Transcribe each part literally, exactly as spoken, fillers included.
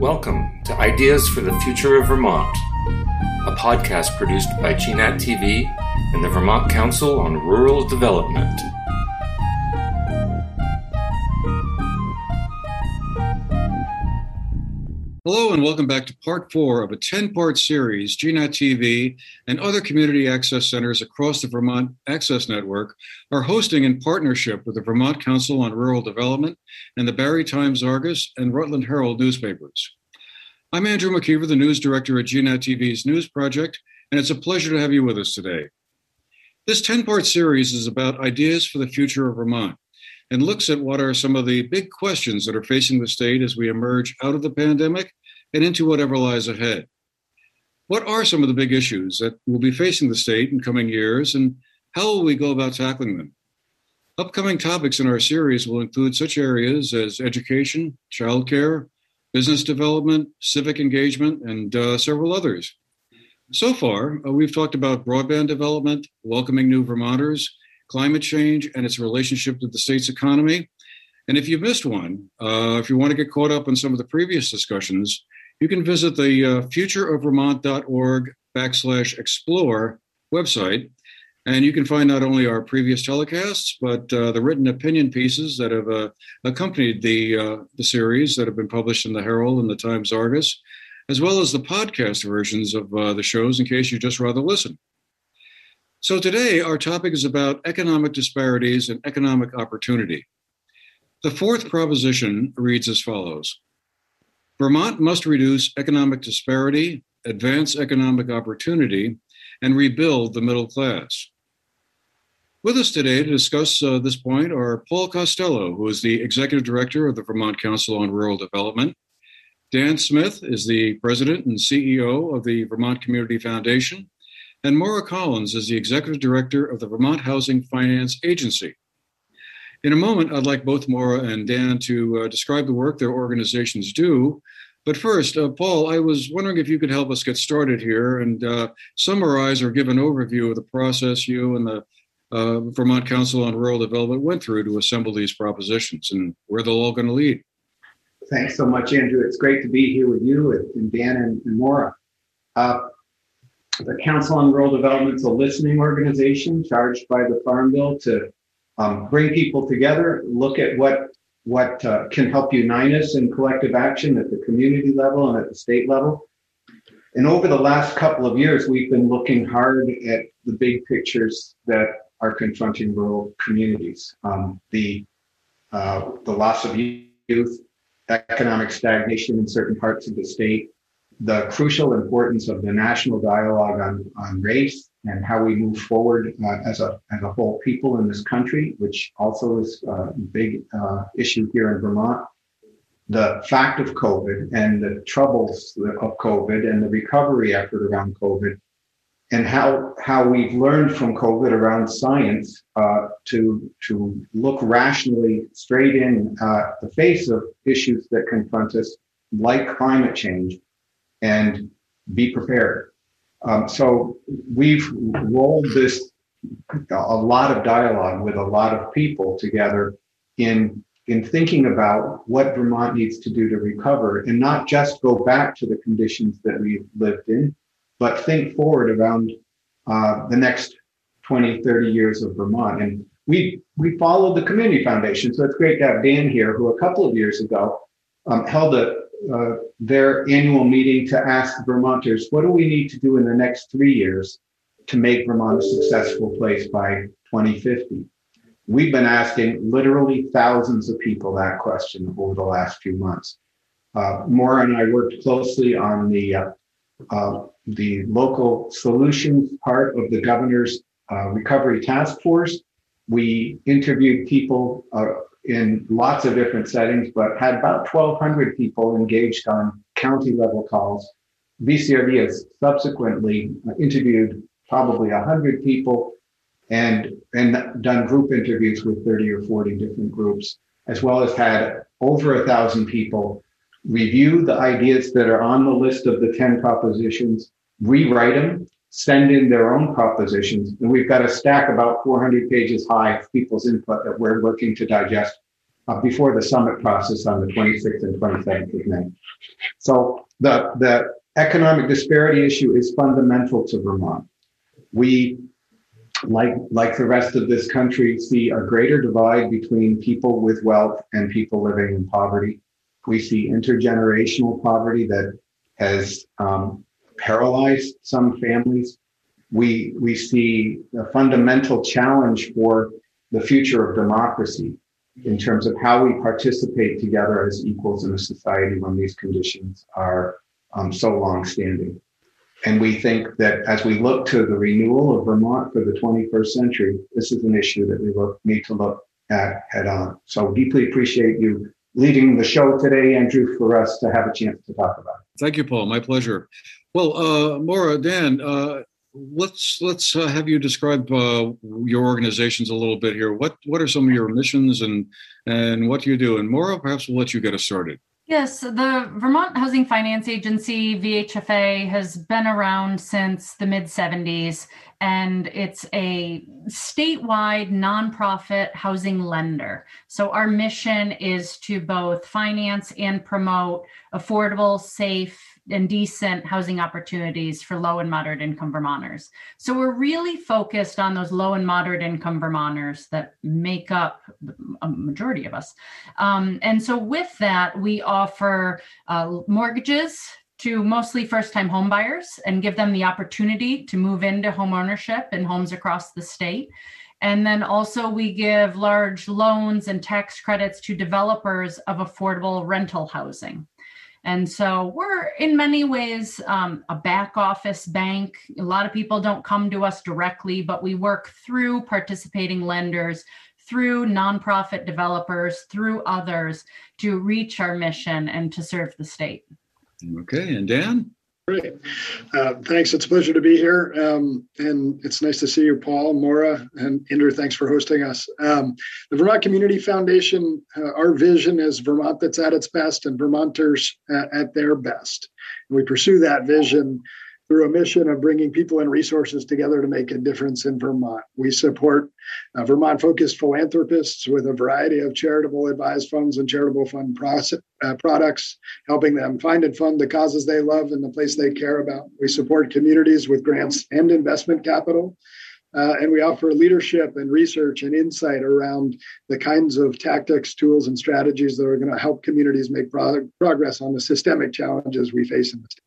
Welcome to Ideas for the Future of Vermont, a podcast produced by G NAT T V and the Vermont Council on Rural Development. Hello and welcome back to part four of a ten-part series G NAT T V and other community access centers across the Vermont Access Network are hosting in partnership with the Vermont Council on Rural Development and the Barre Times-Argus and Rutland Herald newspapers. I'm Andrew McKeever, the news director at G NAT T V's News Project, and it's a pleasure to have you with us today. This ten-part series is about ideas for the future of Vermont and looks at what are some of the big questions that are facing the state as we emerge out of the pandemic and into whatever lies ahead. What are some of the big issues that will be facing the state in coming years, and how will we go about tackling them? Upcoming topics in our series will include such areas as education, childcare, business development, civic engagement, and uh, several others. So far, uh, we've talked about broadband development, welcoming new Vermonters, climate change and its relationship to the state's economy. And if you missed one, uh, if you want to get caught up on some of the previous discussions, you can visit the uh, futureofvermont.org backslash explore website. And you can find not only our previous telecasts, but uh, the written opinion pieces that have uh, accompanied the, uh, the series that have been published in the Herald and the Times-Argus, as well as the podcast versions of uh, the shows in case you just rather listen. So today, our topic is about economic disparities and economic opportunity. The fourth proposition reads as follows. Vermont must reduce economic disparity, advance economic opportunity, and rebuild the middle class. With us today to discuss uh, this point are Paul Costello, who is the Executive Director of the Vermont Council on Rural Development. Dan Smith is the President and C E O of the Vermont Community Foundation. And Maura Collins is the Executive Director of the Vermont Housing Finance Agency. In a moment, I'd like both Maura and Dan to uh, describe the work their organizations do. But first, uh, Paul, I was wondering if you could help us get started here and uh, summarize or give an overview of the process you and the uh, Vermont Council on Rural Development went through to assemble these propositions and where they're all going to lead. Thanks so much, Andrew. It's great to be here with you and Dan and, and Maura. Uh, The Council on Rural Development is a listening organization charged by the Farm Bill to um, bring people together, look at what what uh, can help unite us in collective action at the community level and at the state level. And over the last couple of years, we've been looking hard at the big pictures that are confronting rural communities. Um, the uh, the loss of youth, economic stagnation in certain parts of the state, the crucial importance of the national dialogue on, on race and how we move forward uh, as a as a whole people in this country, which also is a big uh, issue here in Vermont. The fact of COVID and the troubles of COVID and the recovery effort around COVID, and how how we've learned from COVID around science uh, to to look rationally straight in uh, the face of issues that confront us, like climate change, and be prepared. Um, so we've rolled this, a lot of dialogue with a lot of people together in, in thinking about what Vermont needs to do to recover and not just go back to the conditions that we've lived in, but think forward around uh, the next twenty, thirty years of Vermont. And we, we followed the Community Foundation. So it's great to have Dan here, who a couple of years ago um, held a Uh, their annual meeting to ask Vermonters, what do we need to do in the next three years to make Vermont a successful place by twenty fifty? We've been asking literally thousands of people that question over the last few months. Uh, Maura and I worked closely on the uh, uh, the local solutions part of the governor's uh, recovery task force. We interviewed people uh, in lots of different settings, but had about twelve hundred people engaged on county level calls. V C R D has subsequently interviewed probably one hundred people and, and done group interviews with thirty or forty different groups, as well as had over a thousand people review the ideas that are on the list of the ten propositions, rewrite them, send in their own propositions. And we've got a stack about four hundred pages high of people's input that we're working to digest uh, before the summit process on the twenty-sixth and twenty-seventh of May. So the, the economic disparity issue is fundamental to Vermont. We, like, like the rest of this country, see a greater divide between people with wealth and people living in poverty. We see intergenerational poverty that has um, paralyzed some families. We, we see a fundamental challenge for the future of democracy in terms of how we participate together as equals in a society when these conditions are um, so long-standing. And we think that as we look to the renewal of Vermont for the twenty-first century, this is an issue that we look, need to look at head on. So deeply appreciate you leading the show today, Andrew, for us to have a chance to talk about it. Thank you, Paul. My pleasure. Well, uh, Maura, Dan, uh, let's let's uh, have you describe uh, your organizations a little bit here. What what are some of your missions and and what do you do? And Maura, perhaps we'll let you get us started. Yes, the Vermont Housing Finance Agency, V H F A, has been around since the mid seventies, and it's a statewide nonprofit housing lender. So our mission is to both finance and promote affordable, safe, and decent housing opportunities for low and moderate income Vermonters. So we're really focused on those low and moderate income Vermonters that make up a majority of us. Um, and so with that, we offer uh, mortgages to mostly first-time home buyers and give them the opportunity to move into home ownership in homes across the state. And then also we give large loans and tax credits to developers of affordable rental housing. And so we're in many ways um, a back office bank. A lot of people don't come to us directly, but we work through participating lenders, through nonprofit developers, through others to reach our mission and to serve the state. Okay, and Dan? Great. Uh, thanks. It's a pleasure to be here. Um, and it's nice to see you, Paul, Maura, and Andrew. Thanks for hosting us. Um, the Vermont Community Foundation, uh, our vision is Vermont that's at its best and Vermonters uh, at their best. And we pursue that vision through a mission of bringing people and resources together to make a difference in Vermont. We support uh, Vermont-focused philanthropists with a variety of charitable advised funds and charitable fund process, uh, products, helping them find and fund the causes they love and the place they care about. We support communities with grants and investment capital. Uh, and we offer leadership and research and insight around the kinds of tactics, tools, and strategies that are going to help communities make pro- progress on the systemic challenges we face in the state.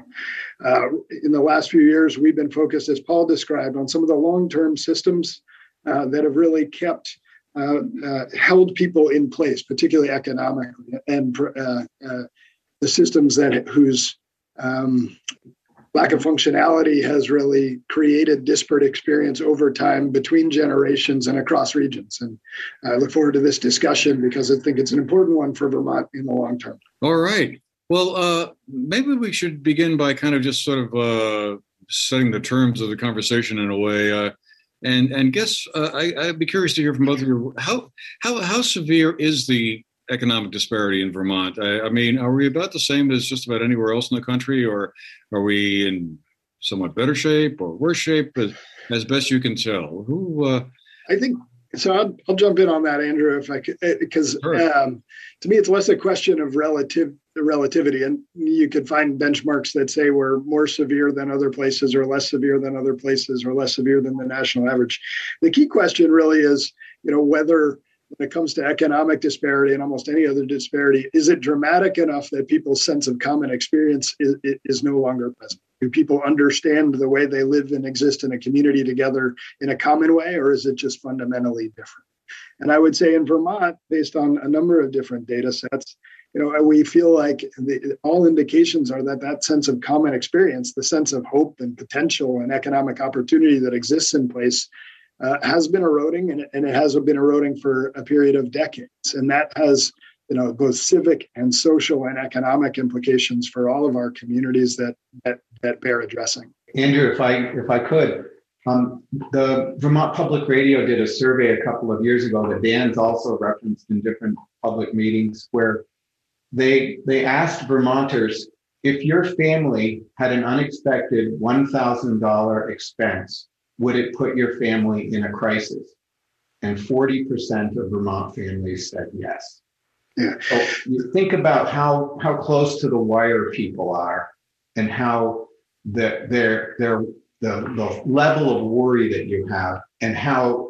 Uh, in the last few years, we've been focused, as Paul described, on some of the long-term systems uh, that have really kept, uh, uh, held people in place, particularly economically, and uh, uh, the systems that whose um, lack of functionality has really created disparate experience over time between generations and across regions. And I look forward to this discussion because I think it's an important one for Vermont in the long term. All right. Well, uh, maybe we should begin by kind of just sort of uh, setting the terms of the conversation in a way. Uh, and and guess uh, I, I'd be curious to hear from both of you. How how how severe is the economic disparity in Vermont? I, I mean, are we about the same as just about anywhere else in the country, or are we in somewhat better shape or worse shape, as, as best you can tell? Who? Uh, I think. So I'll, I'll jump in on that, Andrew, if I could, because sure. um, to me, it's less a question of relative relativity. And you could find benchmarks that say we're more severe than other places or less severe than other places or less severe than the national average. The key question really is, you know, whether when it comes to economic disparity and almost any other disparity, is it dramatic enough that people's sense of common experience is, is no longer present? Do people understand the way they live and exist in a community together in a common way, or is it just fundamentally different? And I would say in Vermont, based on a number of different data sets, you know, we feel like the, all indications are that that sense of common experience, the sense of hope and potential and economic opportunity that exists in place uh, has been eroding, and, and it has been eroding for a period of decades. And that has, you know, both civic and social and economic implications for all of our communities that that, that bear addressing. Andrew, if I if I could, um, the Vermont Public Radio did a survey a couple of years ago that Dan's also referenced in different public meetings, where they they asked Vermonters, if your family had an unexpected one thousand dollars expense, would it put your family in a crisis? and forty percent of Vermont families said yes. Yeah. So you think about how how close to the wire people are, and how the their their the the level of worry that you have, and how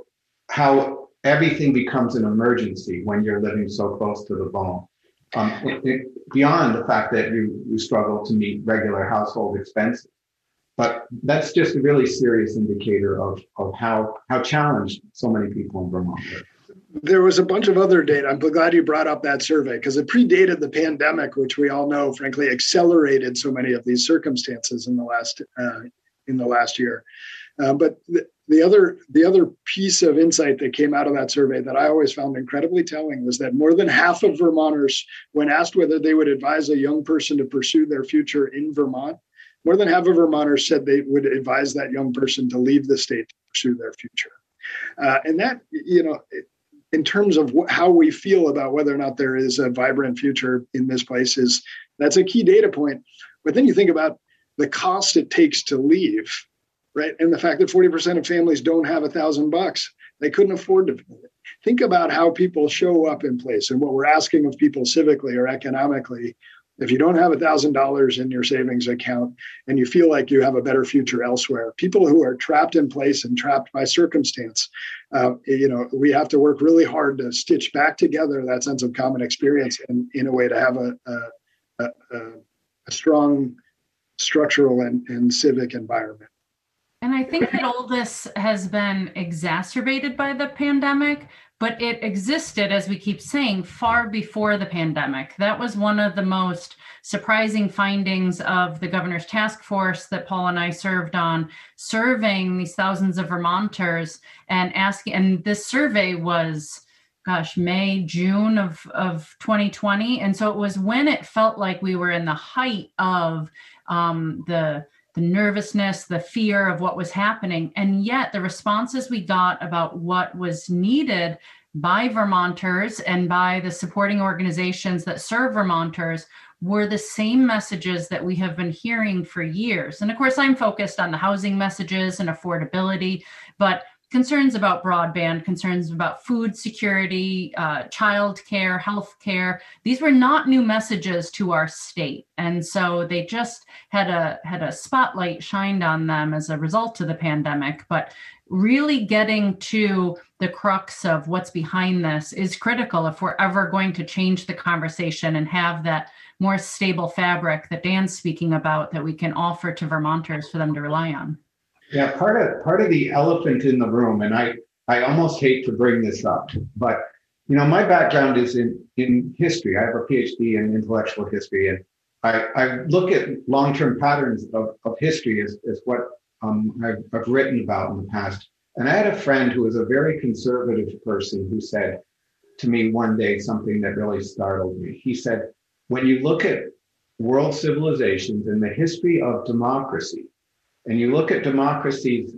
how everything becomes an emergency when you're living so close to the bone. Um, it, it, beyond the fact that you you struggle to meet regular household expenses. But that's just a really serious indicator of, of how, how challenged so many people in Vermont are. There was a bunch of other data. I'm glad you brought up that survey because it predated the pandemic, which we all know, frankly, accelerated so many of these circumstances in the last uh, in the last year. Uh, but the, the other the other piece of insight that came out of that survey that I always found incredibly telling was that more than half of Vermonters, when asked whether they would advise a young person to pursue their future in Vermont, more than half of Vermonters said they would advise that young person to leave the state to pursue their future. Uh, and that, you know, in terms of wh- how we feel about whether or not there is a vibrant future in this place, is that's a key data point. But then you think about the cost it takes to leave, right? And the fact that forty percent of families don't have a thousand bucks, they couldn't afford to. Think about how people show up in place and what we're asking of people civically or economically. If you don't have one thousand dollars in your savings account and you feel like you have a better future elsewhere, people who are trapped in place and trapped by circumstance, uh, you know, we have to work really hard to stitch back together that sense of common experience in, in a way to have a, a, a, a strong structural and, and civic environment. And I think that all this has been exacerbated by the pandemic, but it existed, as we keep saying, far before the pandemic. That was one of the most surprising findings of the governor's task force that Paul and I served on, surveying these thousands of Vermonters and asking, and this survey was, gosh, May, June of, of twenty twenty. And so it was when it felt like we were in the height of um, the the nervousness, the fear of what was happening. And yet the responses we got about what was needed by Vermonters and by the supporting organizations that serve Vermonters were the same messages that we have been hearing for years. And of course, I'm focused on the housing messages and affordability, but concerns about broadband, concerns about food security, uh, child care, health care. These were not new messages to our state. And so they just had a had a spotlight shined on them as a result of the pandemic. But really getting to the crux of what's behind this is critical if we're ever going to change the conversation and have that more stable fabric that Dan's speaking about that we can offer to Vermonters for them to rely on. Yeah, part of part of the elephant in the room, and I, I almost hate to bring this up, but you know, my background is in, in history. I have a P H D in intellectual history, and I, I look at long-term patterns of, of history as, as what um, I've, I've written about in the past. And I had a friend who was a very conservative person who said to me one day something that really startled me. He said, when you look at world civilizations and the history of democracy, and you look at democracies,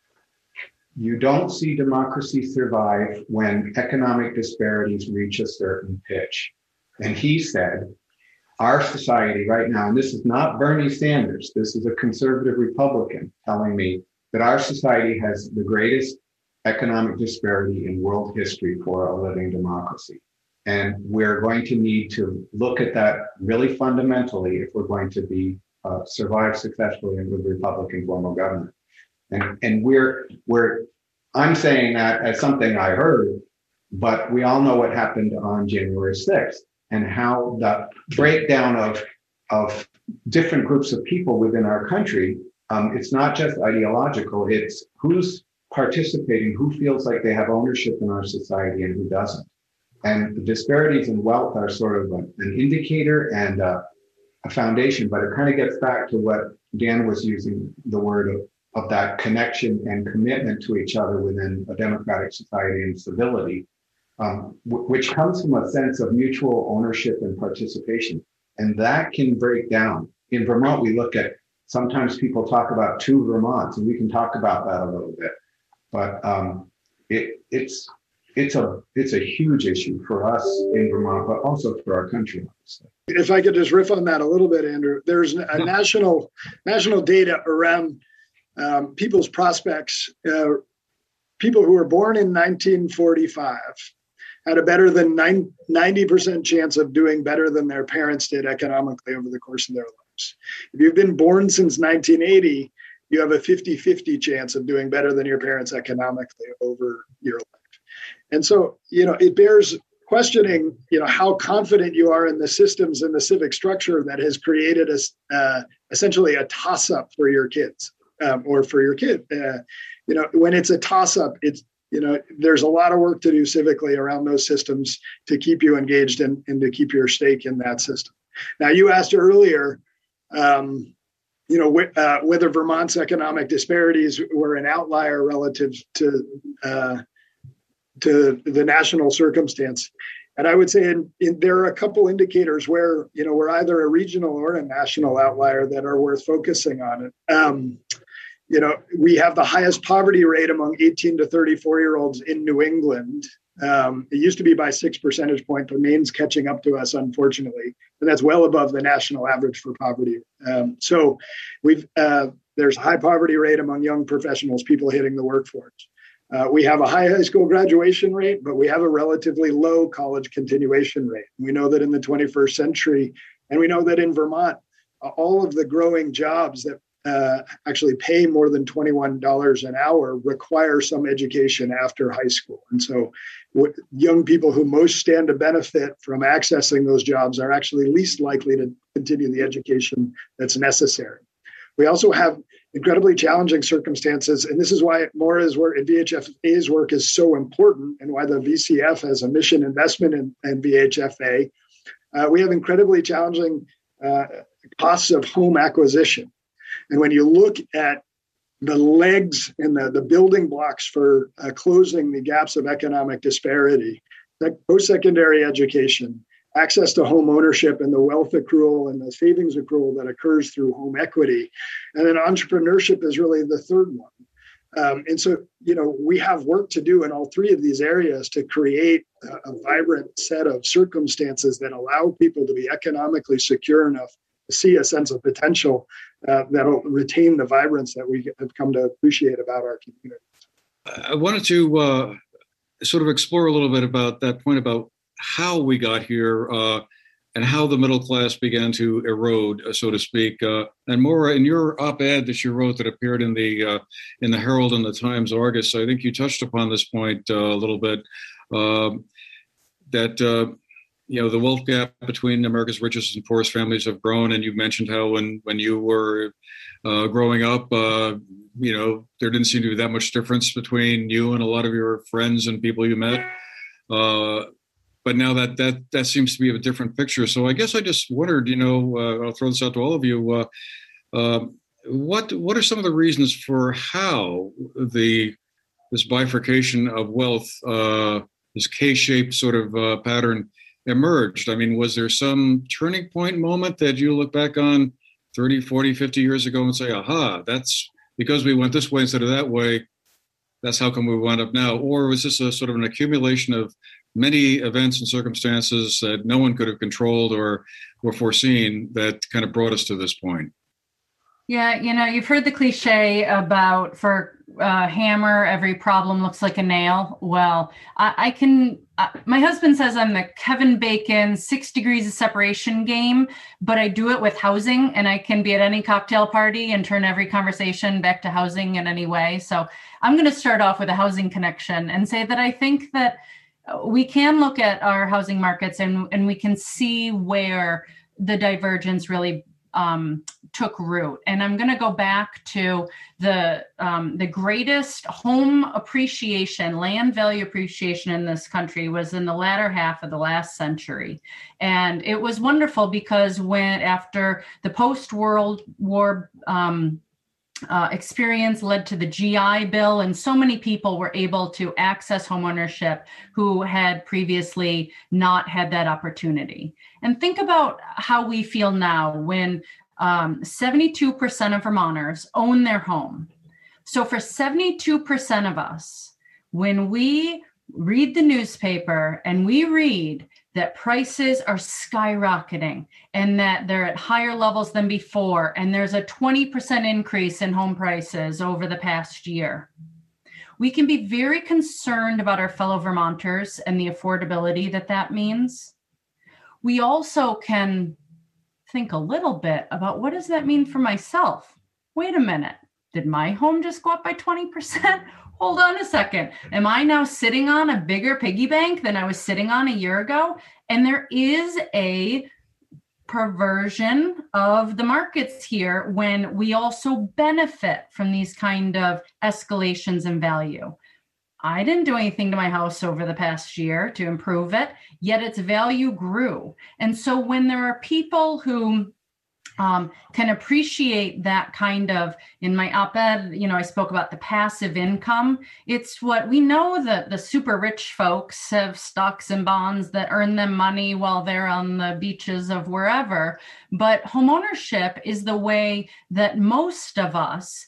you don't see democracy survive when economic disparities reach a certain pitch. And he said, our society right now, and this is not Bernie Sanders, this is a conservative Republican telling me that our society has the greatest economic disparity in world history for a living democracy. And we're going to need to look at that really fundamentally if we're going to be Uh, survive successfully in the Republican form of government. And and we're we're I'm saying that as something I heard, but we all know what happened on January sixth and how the breakdown of of different groups of people within our country, um, it's not just ideological, it's who's participating, who feels like they have ownership in our society and who doesn't. And the disparities in wealth are sort of a, an indicator and uh, a foundation, but it kind of gets back to what Dan was using the word of, of that connection and commitment to each other within a democratic society and civility, um, w- which comes from a sense of mutual ownership and participation. And that can break down. In Vermont, we look at, sometimes people talk about two Vermonts, and we can talk about that a little bit, but um, it, it's it's a it's a huge issue for us in Vermont, but also for our country, obviously. If I could just riff on that a little bit, Andrew, there's a national national data around um, people's prospects uh, people who were born in nineteen forty-five had a better than ninety percent chance of doing better than their parents did economically over the course of their lives. If you've been born since nineteen eighty, you have a fifty-fifty chance of doing better than your parents economically over your life. And so, you know, it bears questioning, you know, how confident you are in the systems and the civic structure that has created a, uh, essentially a toss-up for your kids um, or for your kid. Uh, you know, when it's a toss-up, it's, you know, there's a lot of work to do civically around those systems to keep you engaged and, and to keep your stake in that system. Now, you asked earlier, um, you know, wh- uh, whether Vermont's economic disparities were an outlier relative to uh, to the national circumstance. And I would say in, in, there are a couple indicators where, you know, we're either a regional or a national outlier that are worth focusing on. Um, you know, we have the highest poverty rate among eighteen to thirty-four year olds in New England. Um, it used to be by six percentage points, but Maine's catching up to us, unfortunately. And that's well above the national average for poverty. Um, so we've uh, there's a high poverty rate among young professionals, people hitting the workforce. Uh, we have a high high school graduation rate, but we have a relatively low college continuation rate. We know that in the twenty-first century, and we know that in Vermont, uh, all of the growing jobs that uh, actually pay more than twenty-one dollars an hour require some education after high school. And so what young people who most stand to benefit from accessing those jobs are actually least likely to continue the education that's necessary. We also have incredibly challenging circumstances, and this is why Maura's work and V H F A's work is so important, and why the V C F has a mission investment in, in V H F A. Uh, we have incredibly challenging uh, costs of home acquisition. And when you look at the legs and the, the building blocks for uh, closing the gaps of economic disparity, like post-secondary education, access to home ownership, and the wealth accrual and the savings accrual that occurs through home equity. And then entrepreneurship is really the third one. Um, and so, you know, we have work to do in all three of these areas to create a, a vibrant set of circumstances that allow people to be economically secure enough to see a sense of potential uh, that'll retain the vibrance that we have come to appreciate about our community. I wanted to uh, sort of explore a little bit about that point about how we got here uh, and how the middle class began to erode, uh, so to speak. Uh, and Maura, in your op-ed that you wrote that appeared in the uh, in the Herald and the Times Argus, I think you touched upon this point uh, a little bit. Uh, that uh, you know the wealth gap between America's richest and poorest families have grown, and you mentioned how when when you were uh, growing up, uh, you know there didn't seem to be that much difference between you and a lot of your friends and people you met. Uh, But now that, that that seems to be a different picture. So I guess I just wondered, you know, uh, I'll throw this out to all of you. Uh, uh, what what are some of the reasons for how the this bifurcation of wealth, uh, this K-shaped sort of uh, pattern emerged? I mean, was there some turning point moment that you look back on thirty, forty, fifty years ago and say, aha, that's because we went this way instead of that way. That's how come we wound up now. Or was this a sort of an accumulation of many events and circumstances that no one could have controlled or or foreseen that kind of brought us to this point? Yeah, you know, you've heard the cliche about for uh, hammer, every problem looks like a nail. Well, I, I can, uh, my husband says I'm the Kevin Bacon six degrees of separation game, but I do it with housing, and I can be at any cocktail party and turn every conversation back to housing in any way. So I'm going to start off with a housing connection and say that I think that we can look at our housing markets and, and we can see where the divergence really um, took root. And I'm going to go back to the um, the greatest home appreciation, land value appreciation in this country was in the latter half of the last century. And it was wonderful because when after the post-World War um, Uh, experience led to the G I Bill, and so many people were able to access homeownership who had previously not had that opportunity. And think about how we feel now when um, seventy-two percent of Vermonters own their home. So for seventy-two percent of us, when we read the newspaper and we read that prices are skyrocketing and that they're at higher levels than before, and there's a twenty percent increase in home prices over the past year, We can be very concerned about our fellow Vermonters and the affordability that that means. We also can think a little bit about, what does that mean for myself? Wait a minute. Did my home just go up by twenty percent? Hold on a second. Am I now sitting on a bigger piggy bank than I was sitting on a year ago? And there is a perversion of the markets here when we also benefit from these kind of escalations in value. I didn't do anything to my house over the past year to improve it, yet its value grew. And so when there are people who um, can appreciate that kind of, in my op-ed, you know, I spoke about the passive income. It's what we know, that the super rich folks have stocks and bonds that earn them money while they're on the beaches of wherever. But homeownership is the way that most of us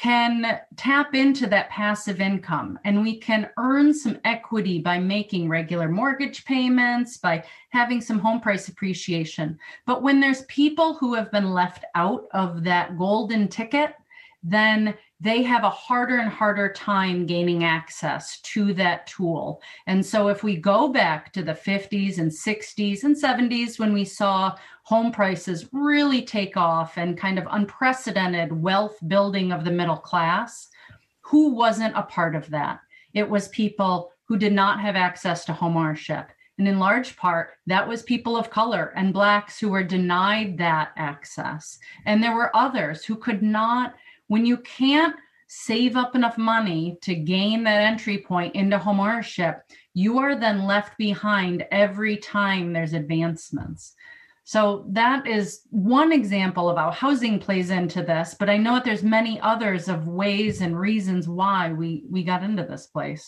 can tap into that passive income, and we can earn some equity by making regular mortgage payments, by having some home price appreciation. But when there's people who have been left out of that golden ticket, then they have a harder and harder time gaining access to that tool. And so if we go back to the fifties and sixties and seventies, when we saw home prices really take off and kind of unprecedented wealth building of the middle class, who wasn't a part of that? It was people who did not have access to homeownership. And in large part, that was people of color and Blacks who were denied that access. And there were others who could not. When you can't save up enough money to gain that entry point into homeownership, you are then left behind every time there's advancements. So that is one example of how housing plays into this, but I know that there's many others of ways and reasons why we, we got into this place.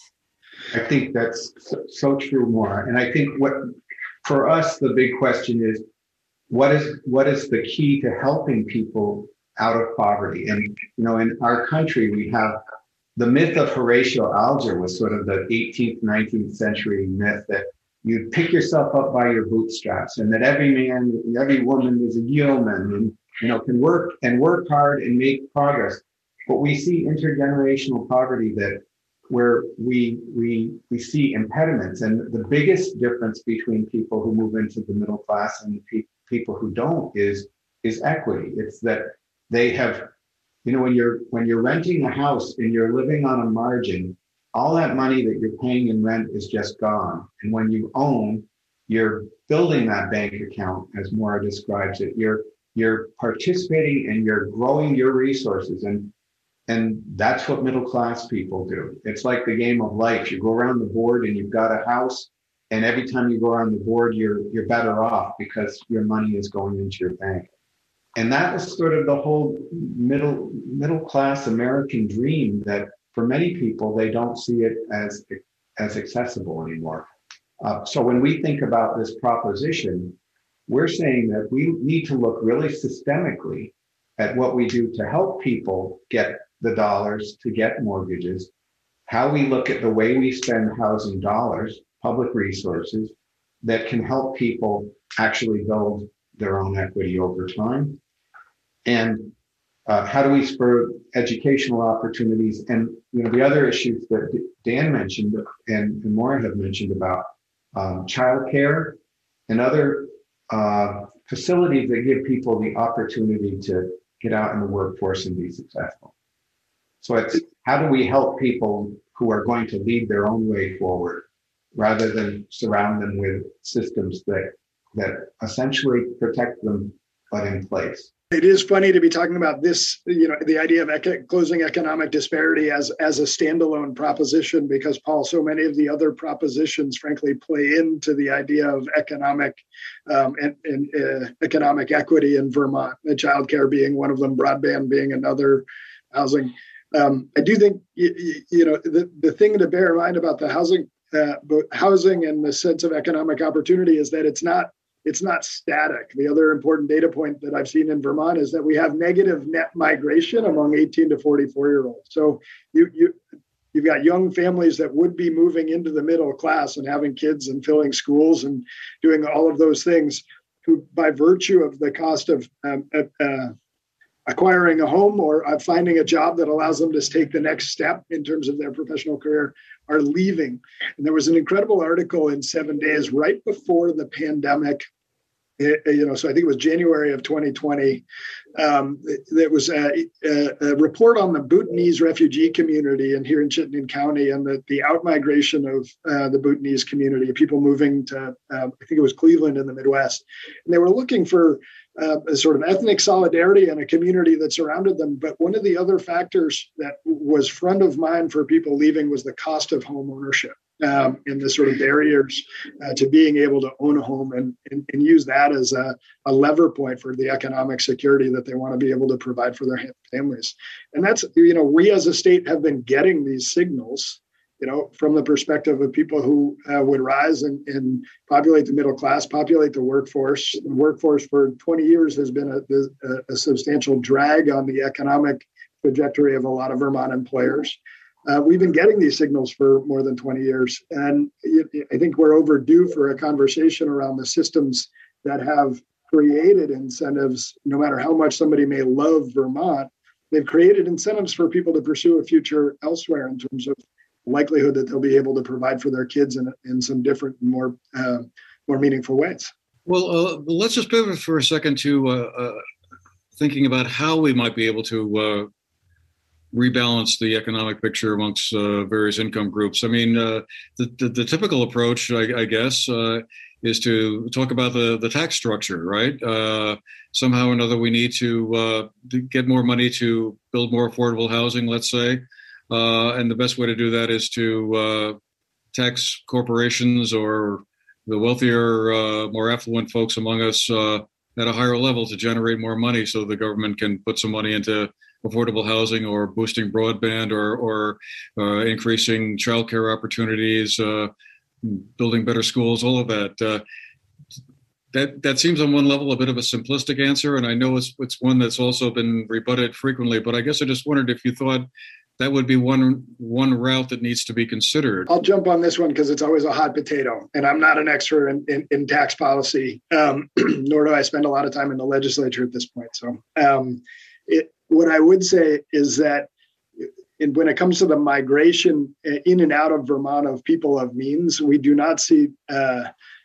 I think that's so, so true, Maura. And I think what, for us, the big question is, what is what is the key to helping people out of poverty? And, you know, in our country, we have the myth of Horatio Alger was sort of the eighteenth, nineteenth century myth that you pick yourself up by your bootstraps, and that every man, every woman is a yeoman and, you know, can work and work hard and make progress. But we see intergenerational poverty that where we we we see impediments. And the biggest difference between people who move into the middle class and pe- people who don't is is equity. It's that they have, you know, when you're when you're renting a house and you're living on a margin, all that money that you're paying in rent is just gone. And when you own, you're building that bank account, as Maura describes it. You're you're participating and you're growing your resources. And and that's what middle class people do. It's like the game of life. You go around the board and you've got a house, and every time you go around the board, you're you're better off because your money is going into your bank. And that was sort of the whole middle middle class American dream that for many people, they don't see it as, as accessible anymore. Uh, so when we think about this proposition, we're saying that we need to look really systemically at what we do to help people get the dollars to get mortgages, how we look at the way we spend housing dollars, public resources, that can help people actually build their own equity over time. And uh, how do we spur educational opportunities? And, you know, the other issues that Dan mentioned and, and Maura have mentioned about um, childcare and other uh, facilities that give people the opportunity to get out in the workforce and be successful. So it's how do we help people who are going to lead their own way forward rather than surround them with systems that that essentially protect them but in place. It is funny to be talking about this, you know, the idea of eco- closing economic disparity as, as a standalone proposition, because, Paul, so many of the other propositions, frankly, play into the idea of economic um, and, and uh, economic equity in Vermont, the childcare being one of them, broadband being another, housing. Um, I do think, you, you know, the, the thing to bear in mind about the housing, uh, housing and the sense of economic opportunity is that it's not It's not static. The other important data point that I've seen in Vermont is that we have negative net migration among eighteen to forty-four year olds. So you, you, you've got young families that would be moving into the middle class and having kids and filling schools and doing all of those things, who by virtue of the cost of um, uh, acquiring a home or uh, finding a job that allows them to take the next step in terms of their professional career are leaving. And there was an incredible article in Seven Days right before the pandemic. It, you know, so I think it was January of twenty twenty. Um, there was a, a, a report on the Bhutanese refugee community in here in Chittenden County and the, the outmigration of uh, the Bhutanese community, people moving to, uh, I think it was Cleveland in the Midwest. And they were looking for uh, a sort of ethnic solidarity and a community that surrounded them. But one of the other factors that was front of mind for people leaving was the cost of home ownership. Um, and the sort of barriers uh, to being able to own a home and, and, and use that as a, a lever point for the economic security that they want to be able to provide for their families. And that's, you know, we as a state have been getting these signals, you know, from the perspective of people who uh, would rise and, and populate the middle class, populate the workforce. The workforce for twenty years has been a, a, a substantial drag on the economic trajectory of a lot of Vermont employers. Uh, we've been getting these signals for more than twenty years, and I think we're overdue for a conversation around the systems that have created incentives. No matter how much somebody may love Vermont, they've created incentives for people to pursue a future elsewhere in terms of likelihood that they'll be able to provide for their kids in, in some different, more uh, more meaningful ways. Well, uh, let's just pivot for a second to uh, uh, thinking about how we might be able to uh, rebalance the economic picture amongst uh, various income groups. I mean, uh, the, the the typical approach, I, I guess, uh, is to talk about the, the tax structure, right? Uh, somehow or another, we need to, uh, to get more money to build more affordable housing, let's say. Uh, and the best way to do that is to uh, tax corporations or the wealthier, uh, more affluent folks among us uh, at a higher level to generate more money so the government can put some money into affordable housing or boosting broadband or, or uh, increasing childcare opportunities, uh, building better schools, all of that. Uh, that that seems on one level a bit of a simplistic answer, and I know it's it's one that's also been rebutted frequently, but I guess I just wondered if you thought that would be one one route that needs to be considered. I'll jump on this one because it's always a hot potato, and I'm not an expert in, in, in tax policy, um, nor do I spend a lot of time in the legislature at this point. So um, it, what I would say is that in, when it comes to the migration in and out of Vermont of people of means, we do not see uh,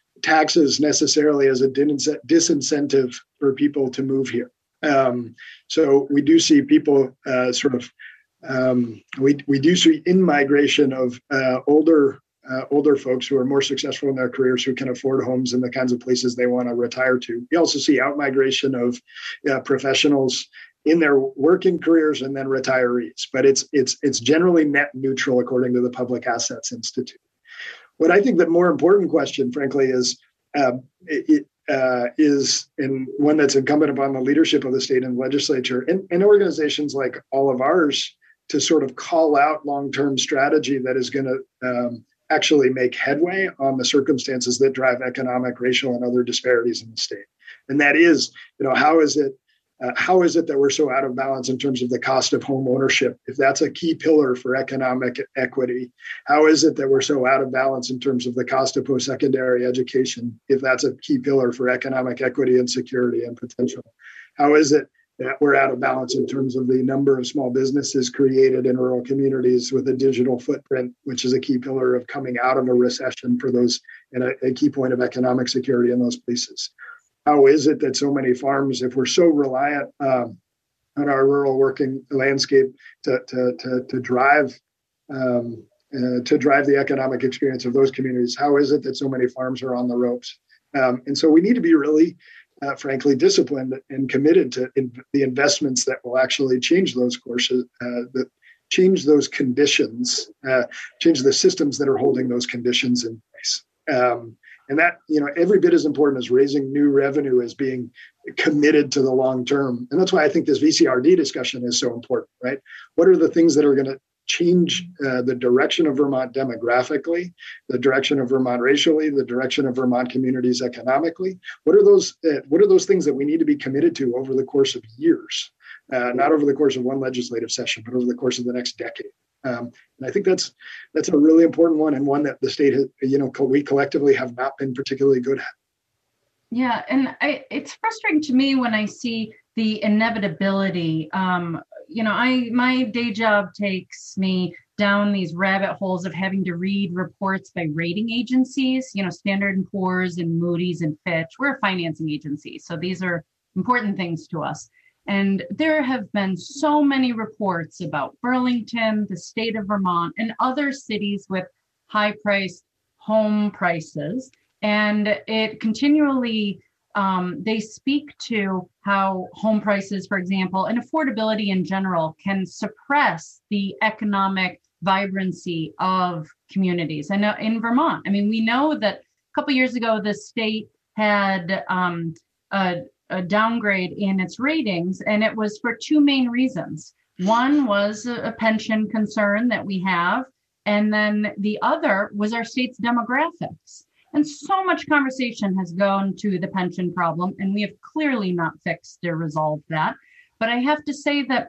taxes necessarily as a disincentive for people to move here. Um, so we do see people uh, sort of, um, we, we do see in-migration of uh, older uh, older folks who are more successful in their careers, who can afford homes in the kinds of places they want to retire to. We also see out-migration of uh, professionals in their working careers and then retirees, but it's it's it's generally net neutral according to the Public Assets Institute. What I think the more important question, frankly, is uh, it, uh, is and one that's incumbent upon the leadership of the state and legislature and, and organizations like all of ours to sort of call out long-term strategy that is going to um, actually make headway on the circumstances that drive economic, racial, and other disparities in the state. And that is, you know, how is it Uh, how is it that we're so out of balance in terms of the cost of home ownership? If that's a key pillar for economic equity, how is it that we're so out of balance in terms of the cost of post-secondary education? If that's a key pillar for economic equity and security and potential, how is it that we're out of balance in terms of the number of small businesses created in rural communities with a digital footprint, which is a key pillar of coming out of a recession for those and a, a key point of economic security in those places? How is it that so many farms, if we're so reliant um, on our rural working landscape to to to, to drive um, uh, to drive the economic experience of those communities, how is it that so many farms are on the ropes? Um, and so we need to be really, uh, frankly, disciplined and committed to in the investments that will actually change those courses, uh, that change those conditions, uh, change the systems that are holding those conditions in place. Um, And that, you know, every bit as important as raising new revenue as being committed to the long term. And that's why I think this V C R D discussion is so important, right? What are the things that are going to change uh, the direction of Vermont demographically, the direction of Vermont racially, the direction of Vermont communities economically? What are those, uh, what are those things that we need to be committed to over the course of years, uh, not over the course of one legislative session, but over the course of the next decade? Um, and I think that's that's a really important one, and one that the state has, you know, we collectively have not been particularly good at. Yeah, and I, it's frustrating to me when I see the inevitability. Um, you know, I my day job takes me down these rabbit holes of having to read reports by rating agencies, you know, Standard and Poor's and Moody's and Fitch. We're a financing agency, so these are important things to us. And there have been so many reports about Burlington, the state of Vermont, and other cities with high-priced home prices. And it continually, um, they speak to how home prices, for example, and affordability in general can suppress the economic vibrancy of communities. And in Vermont, I mean, we know that a couple years ago, the state had um, a a downgrade in its ratings, and it was for two main reasons. One was a pension concern that we have, and then the other was our state's demographics. And so much conversation has gone to the pension problem, and we have clearly not fixed or resolved that. But I have to say that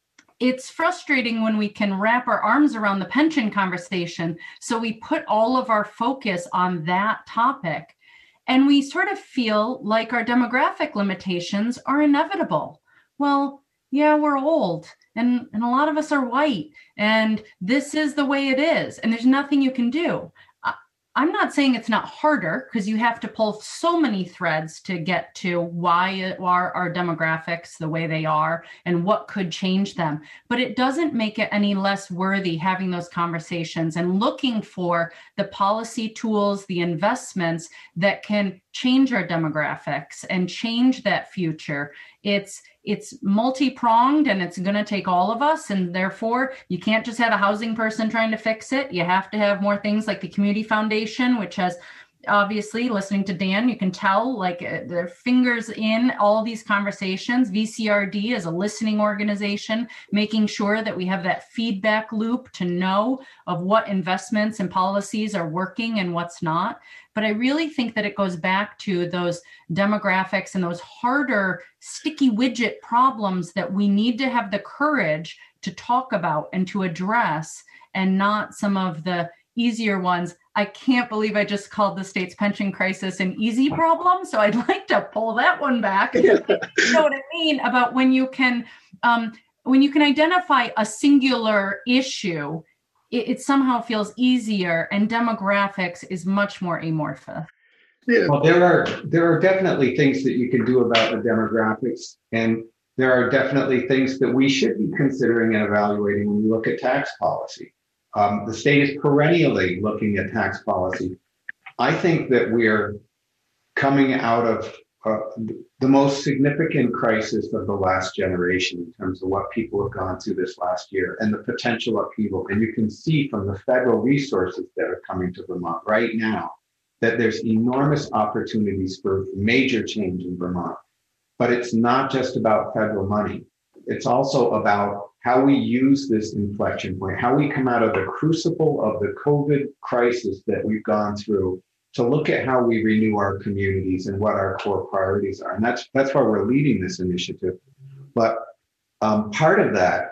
it's frustrating when we can wrap our arms around the pension conversation, so we put all of our focus on that topic. And we sort of feel like our demographic limitations are inevitable. Well, yeah, we're old, and, and a lot of us are white, and this is the way it is, and there's nothing you can do. I'm not saying it's not harder, because you have to pull so many threads to get to why are our demographics the way they are and what could change them. But it doesn't make it any less worthy having those conversations and looking for the policy tools, the investments that can change our demographics and change that future. It's it's multi-pronged, and it's going to take all of us. And therefore, you can't just have a housing person trying to fix it. You have to have more things like the Community Foundation, which has obviously, listening to Dan, you can tell like uh, their fingers in all these conversations. V C R D is a listening organization, making sure that we have that feedback loop to know of what investments and policies are working and what's not. But I really think that it goes back to those demographics and those harder sticky widget problems that we need to have the courage to talk about and to address, and not some of the easier ones. I can't believe I just called the state's pension crisis an easy problem. So I'd like to pull that one back. You know what I mean? About when you can, um, when you can identify a singular issue, it, it somehow feels easier, and demographics is much more amorphous. Yeah. Well, there are there are definitely things that you can do about the demographics, and there are definitely things that we should be considering and evaluating when we look at tax policy. Um, the state is perennially looking at tax policy. I think that we're coming out of uh, the most significant crisis of the last generation in terms of what people have gone through this last year and the potential upheaval. And you can see from the federal resources that are coming to Vermont right now that there's enormous opportunities for major change in Vermont. But it's not just about federal money. It's also about how we use this inflection point, how we come out of the crucible of the COVID crisis that we've gone through to look at how we renew our communities and what our core priorities are. And that's that's why we're leading this initiative. But um, part of that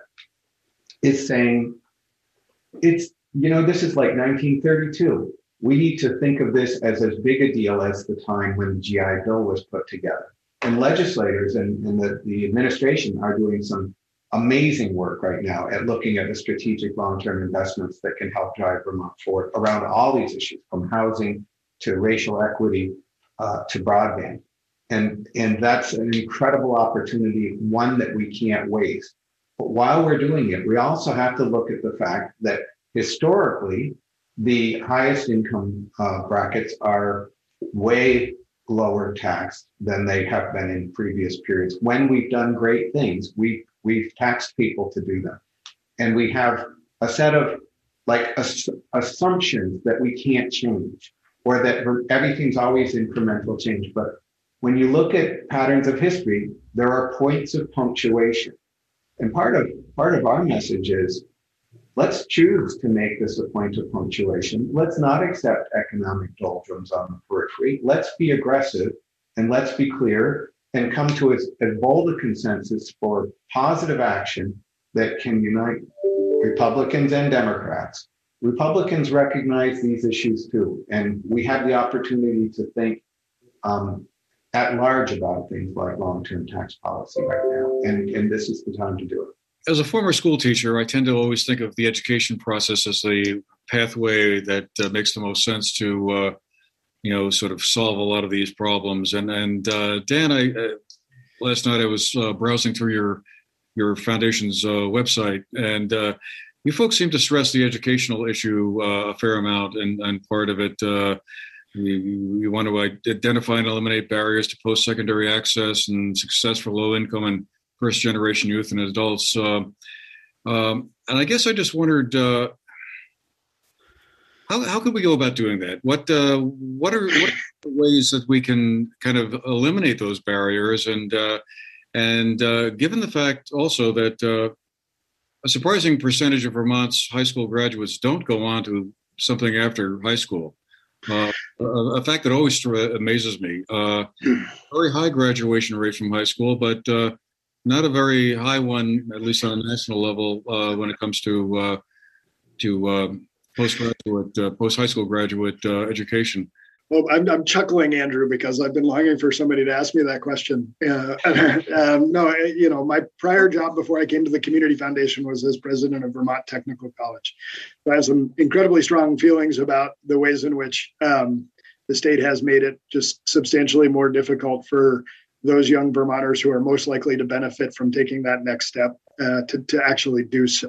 is saying, it's, you know, this is like nineteen thirty-two. We need to think of this as as big a deal as the time when the G I Bill was put together. And legislators and, and the, the administration are doing some amazing work right now at looking at the strategic long-term investments that can help drive Vermont forward around all these issues, from housing to racial equity uh, to broadband. And, and that's an incredible opportunity, one that we can't waste. But while we're doing it, we also have to look at the fact that historically, the highest income uh, brackets are way lower taxed than they have been in previous periods. When we've done great things, we we've taxed people to do them. And we have a set of like ass- assumptions that we can't change, or that everything's always incremental change. But when you look at patterns of history, there are points of punctuation. And part of part of our message is, let's choose to make this a point of punctuation. Let's not accept economic doldrums on the periphery. Let's be aggressive, and let's be clear and come to as, as bold a consensus for positive action that can unite Republicans and Democrats. Republicans recognize these issues too, and we have the opportunity to think um, at large about things like long-term tax policy right now, and, and this is the time to do it. As a former school teacher, I tend to always think of the education process as the pathway that uh, makes the most sense to, uh, you know, sort of solve a lot of these problems. And and uh, Dan, I uh, last night I was uh, browsing through your your foundation's uh, website, and uh, you folks seem to stress the educational issue uh, a fair amount, and, and part of it. Uh, You, you want to identify and eliminate barriers to post-secondary access and success for low-income and first-generation youth and adults. Uh, um, and I guess I just wondered, uh, how how could we go about doing that? What uh, what are what are the ways that we can kind of eliminate those barriers? And uh, and uh, given the fact also that uh, a surprising percentage of Vermont's high school graduates don't go on to something after high school. Uh, a, a fact that always amazes me. Uh, very high graduation rate from high school, but uh, not a very high one, at least on a national level, uh, when it comes to uh, to uh, postgraduate, uh, post high school graduate uh, education. Well, I'm, I'm chuckling, Andrew, because I've been longing for somebody to ask me that question. Uh, um, no, you know, my prior job before I came to the Community Foundation was as president of Vermont Technical College. So I have some incredibly strong feelings about the ways in which um, the state has made it just substantially more difficult for those young Vermonters who are most likely to benefit from taking that next step uh, to, to actually do so.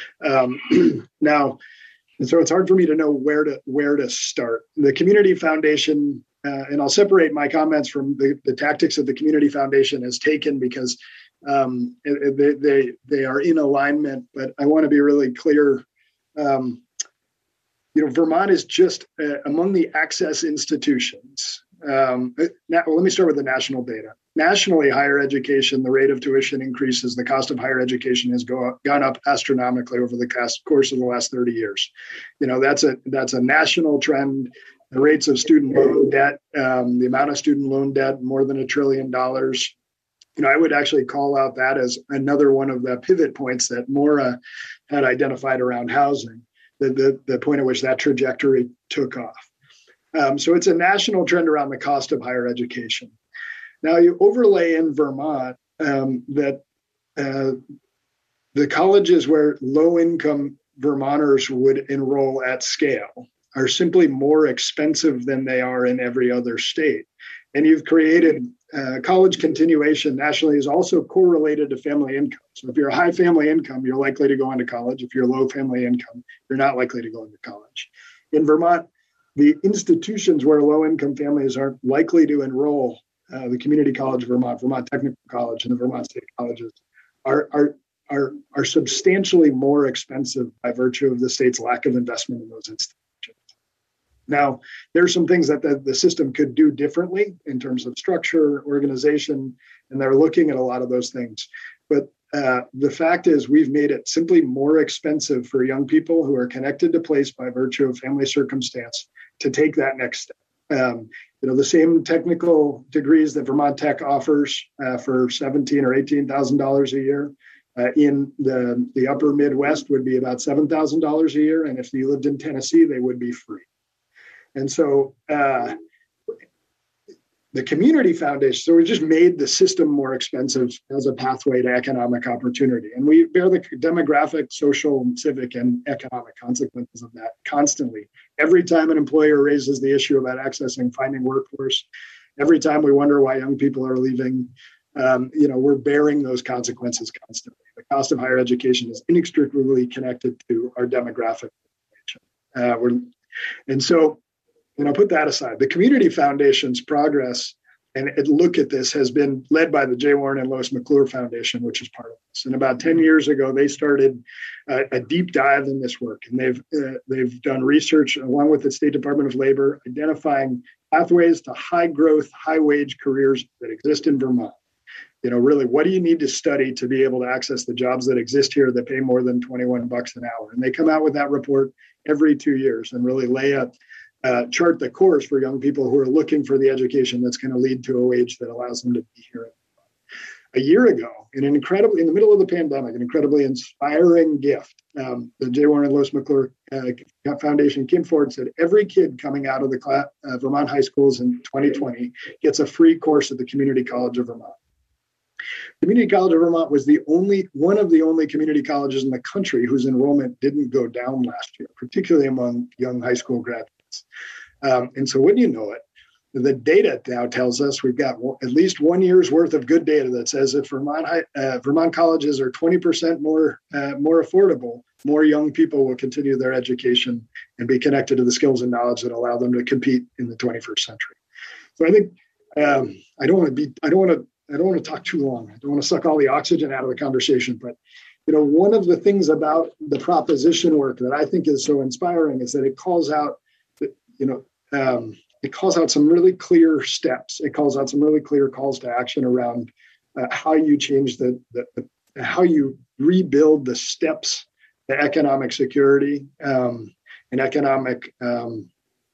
Um, now, And so it's hard for me to know where to where to start. The Community Foundation, uh, and I'll separate my comments from the, the tactics of the Community Foundation as taken because um, they, they they are in alignment. But I want to be really clear. Um, you know, Vermont is just uh, among the access institutions. Um, now, well, let me start with the national data. Nationally, higher education, the rate of tuition increases, the cost of higher education has go up, gone up astronomically over the course of the last thirty years. You know, that's a that's a national trend. The rates of student loan debt, um, the amount of student loan debt, more than a trillion dollars. You know, I would actually call out that as another one of the pivot points that Maura had identified around housing, the, the, the point at which that trajectory took off. Um, so it's a national trend around the cost of higher education. Now you overlay in Vermont um, that uh, the colleges where low-income Vermonters would enroll at scale are simply more expensive than they are in every other state. And you've created uh, college continuation nationally is also correlated to family income. So if you're a high family income, you're likely to go into college. If you're low family income, you're not likely to go into college. In Vermont, the institutions where low-income families aren't likely to enroll, uh, the Community College of Vermont, Vermont Technical College, and the Vermont State Colleges, are, are, are, are substantially more expensive by virtue of the state's lack of investment in those institutions. Now, there are some things that the, the system could do differently in terms of structure, organization, and they're looking at a lot of those things. But uh, the fact is we've made it simply more expensive for young people who are connected to place by virtue of family circumstance to take that next step. Um, you know, the same technical degrees that Vermont Tech offers uh, for seventeen thousand dollars or eighteen thousand dollars a year uh, in the, the upper Midwest would be about seven thousand dollars a year. And if you lived in Tennessee, they would be free. And so uh, the Community Foundation, so we just made the system more expensive as a pathway to economic opportunity. And we bear the demographic, social, civic, and economic consequences of that constantly. Every time an employer raises the issue about accessing, finding workforce, every time we wonder why young people are leaving, um, you know, we're bearing those consequences constantly. The cost of higher education is inextricably connected to our demographic. Uh, we're, and so, you know, put that aside. The Community Foundation's progress and look at this has been led by the J. Warren and Lois McClure Foundation, which is part of this. And about ten years ago, they started a, a deep dive in this work. And they've uh, they've done research along with the State Department of Labor, identifying pathways to high growth, high wage careers that exist in Vermont. You know, really, what do you need to study to be able to access the jobs that exist here that pay more than twenty-one bucks an hour? And they come out with that report every two years and really lay a Uh, chart the course for young people who are looking for the education that's going to lead to a wage that allows them to be here. a year ago, in an incredibly, in the middle of the pandemic, an incredibly inspiring gift. Um, the J. Warren and Lois McClure uh, Foundation came forward and said, every kid coming out of the class, uh, Vermont high schools in twenty twenty gets a free course at the Community College of Vermont. Community College of Vermont was the only, one of the only community colleges in the country whose enrollment didn't go down last year, particularly among young high school graduates. Um, and so when you know it, the data now tells us we've got at least one year's worth of good data that says if Vermont high, uh, Vermont colleges are twenty percent more uh, more affordable, more young people will continue their education and be connected to the skills and knowledge that allow them to compete in the twenty-first century. So I think um, I don't want to be I don't want to I don't want to talk too long. I don't want to suck all the oxygen out of the conversation, but you know, one of the things about the proposition work that I think is so inspiring is that it calls out, you know. Um, It calls out some really clear steps. It calls out some really clear calls to action around uh, how you change the, the, the, how you rebuild the steps to economic security um, and economic um,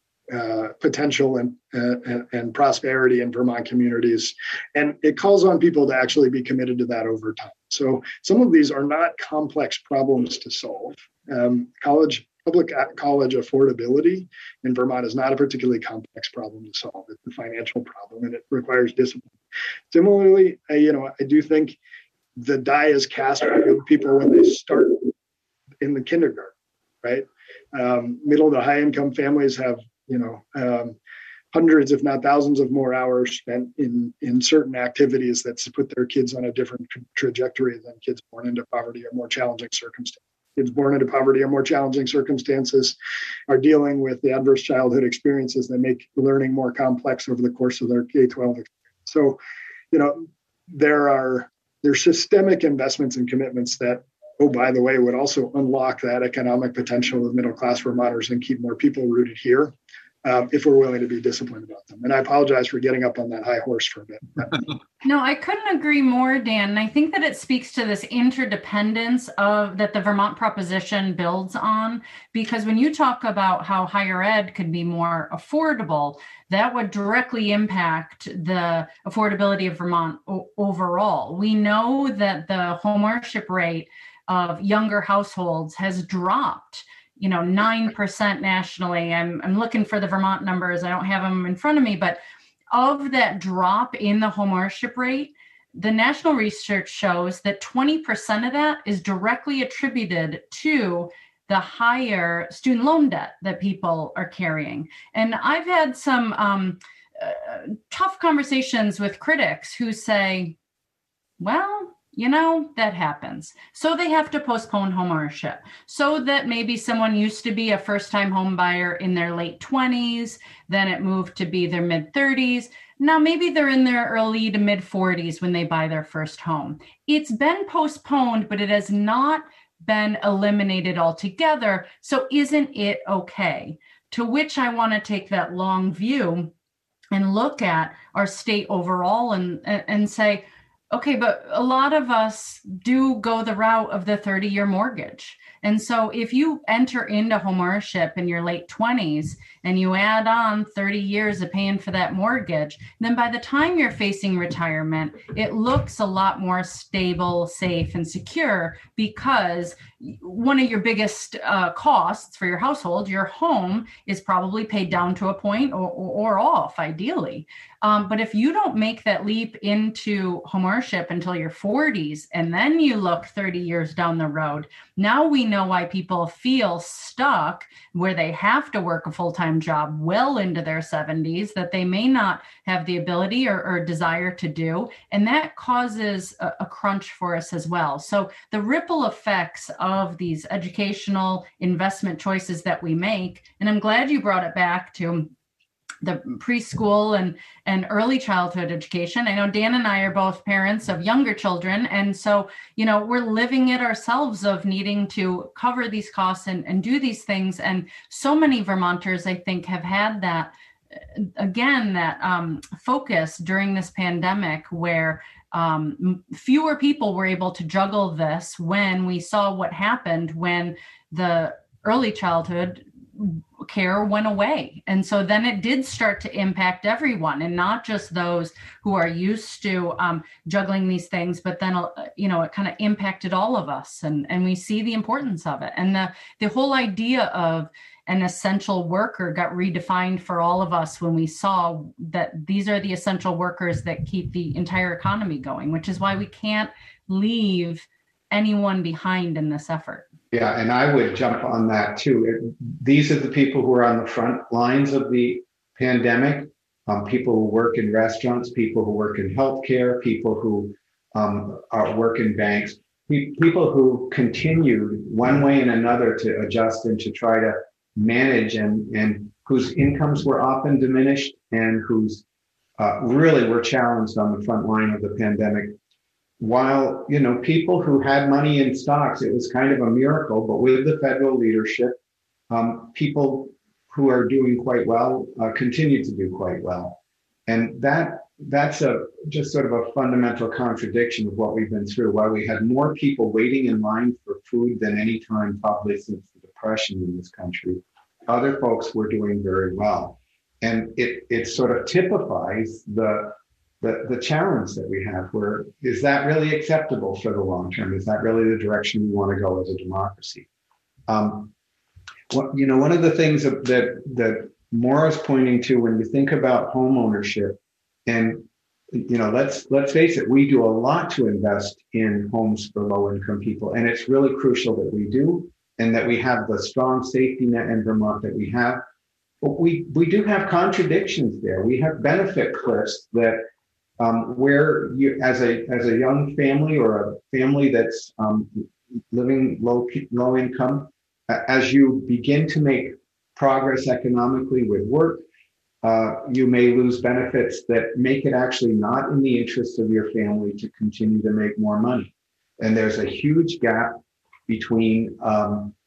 uh, potential and, uh, and and prosperity in Vermont communities. And it calls on people to actually be committed to that over time. So some of these are not complex problems to solve. Um, college. Public college affordability in Vermont is not a particularly complex problem to solve. It's a financial problem, and it requires discipline. Similarly, I, you know, I do think the die is cast for young people when they start in the kindergarten, right? Um, middle to high income families have, you know, um, hundreds, if not thousands, of more hours spent in in certain activities that put their kids on a different tra- trajectory than kids born into poverty or more challenging circumstances. Kids born into poverty or more challenging circumstances are dealing with the adverse childhood experiences that make learning more complex over the course of their K twelve experience. So, you know, there are there's systemic investments and commitments that, oh, by the way, would also unlock that economic potential of middle-class Vermonters and keep more people rooted here um, if we're willing to be disciplined about them. And I apologize for getting up on that high horse for a bit. No, I couldn't agree more, Dan. And I think that it speaks to this interdependence of that the Vermont proposition builds on, because when you talk about how higher ed could be more affordable, that would directly impact the affordability of Vermont o- overall. We know that the homeownership rate of younger households has dropped, you know, nine percent nationally. I'm, I'm looking for the Vermont numbers. I don't have them in front of me, but of that drop in the homeownership rate, the national research shows that twenty percent of that is directly attributed to the higher student loan debt that people are carrying. And I've had some um, uh, tough conversations with critics who say, well, you know, that happens. So they have to postpone homeownership so that maybe someone used to be a first-time home buyer in their late twenties, then it moved to be their mid thirties. Now maybe they're in their early to mid forties when they buy their first home. It's been postponed, but it has not been eliminated altogether. So isn't it okay? To which I want to take that long view and look at our state overall and, and say, okay, but a lot of us do go the route of the thirty-year mortgage. And so if you enter into homeownership in your late twenties and you add on thirty years of paying for that mortgage, then by the time you're facing retirement, it looks a lot more stable, safe, and secure, because one of your biggest uh, costs for your household, your home, is probably paid down to a point or, or, or off, ideally. Um, but if you don't make that leap into homeownership until your forties, and then you look thirty years down the road, now we know why people feel stuck where they have to work a full-time job well into their seventies that they may not have the ability or, or desire to do. And that causes a, a crunch for us as well. So the ripple effects of these educational investment choices that we make, and I'm glad you brought it back to the preschool and, and early childhood education. I know Dan and I are both parents of younger children. And so, you know, we're living it ourselves of needing to cover these costs and, and do these things. And so many Vermonters, I think, have had that, again, that um, focus during this pandemic where um, fewer people were able to juggle this when we saw what happened when the early childhood care went away. And so then it did start to impact everyone, and not just those who are used to um, juggling these things, but then, uh, you know, it kind of impacted all of us. And, and we see the importance of it. And the, the whole idea of an essential worker got redefined for all of us when we saw that these are the essential workers that keep the entire economy going, which is why we can't leave anyone behind in this effort. Yeah, and I would jump on that too. It, these are the people who are on the front lines of the pandemic, um, people who work in restaurants, people who work in healthcare, people who um, are, work in banks, pe- people who continued one way and another to adjust and to try to manage, and, and whose incomes were often diminished, and whose uh, really were challenged on the front line of the pandemic. While, you know, people who had money in stocks, it was kind of a miracle, but with the federal leadership, um, people who are doing quite well uh, continue to do quite well. And that that's a just sort of a fundamental contradiction of what we've been through. While we had more people waiting in line for food than any time probably since the Depression in this country, other folks were doing very well. And it it sort of typifies the The, the challenge that we have, where is that really acceptable for the long term? Is that really the direction we want to go as a democracy? Um, what, you know, one of the things that, that, that Maura's pointing to when you think about home ownership, and, you know, let's, let's face it, we do a lot to invest in homes for low income people. And it's really crucial that we do, and that we have the strong safety net in Vermont that we have. But we, we do have contradictions there. We have benefit cliffs that Um, where you, as a as a young family or a family that's um, living low low income, as you begin to make progress economically with work, uh, you may lose benefits that make it actually not in the interest of your family to continue to make more money. And there's a huge gap between um,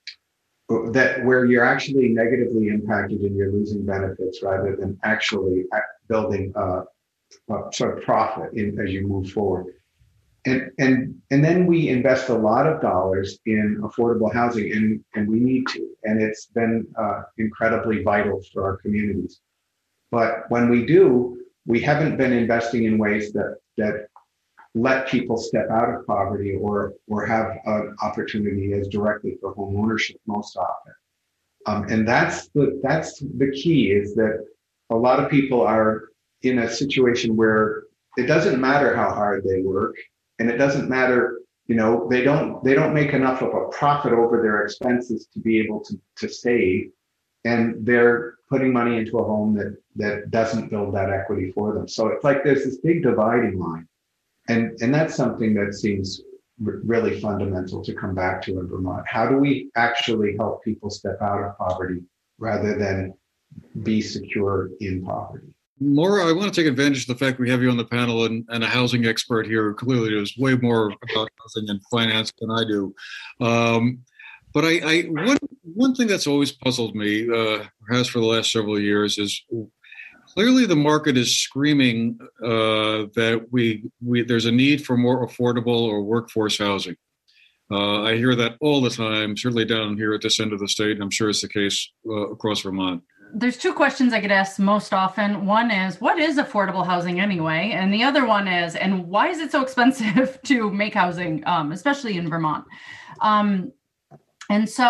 that where you're actually negatively impacted and you're losing benefits rather than actually building uh, Uh, sort of profit in, as you move forward. And and and then we invest a lot of dollars in affordable housing, and, and we need to. And it's been uh, incredibly vital for our communities. But when we do, we haven't been investing in ways that that let people step out of poverty or or have an opportunity as directly for home ownership most often. Um, and that's the that's the key, is that a lot of people are in a situation where it doesn't matter how hard they work, and it doesn't matter, you know, they don't they don't make enough of a profit over their expenses to be able to, to save, and they're putting money into a home that that doesn't build that equity for them. So it's like there's this big dividing line, and and that's something that seems r- really fundamental to come back to in Vermont. How do we actually help people step out of poverty rather than be secure in poverty? Maura, I want to take advantage of the fact we have you on the panel, and, and a housing expert here who clearly knows way more about housing and finance than I do. Um, but I, I one one thing that's always puzzled me, uh, has for the last several years, is clearly the market is screaming uh, that we we there's a need for more affordable or workforce housing. Uh, I hear that all the time, certainly down here at this end of the state, and I'm sure it's the case uh, across Vermont. There's two questions I get asked most often. One is, what is affordable housing anyway? And the other one is, and why is it so expensive to make housing, um, especially in Vermont? Um, and so,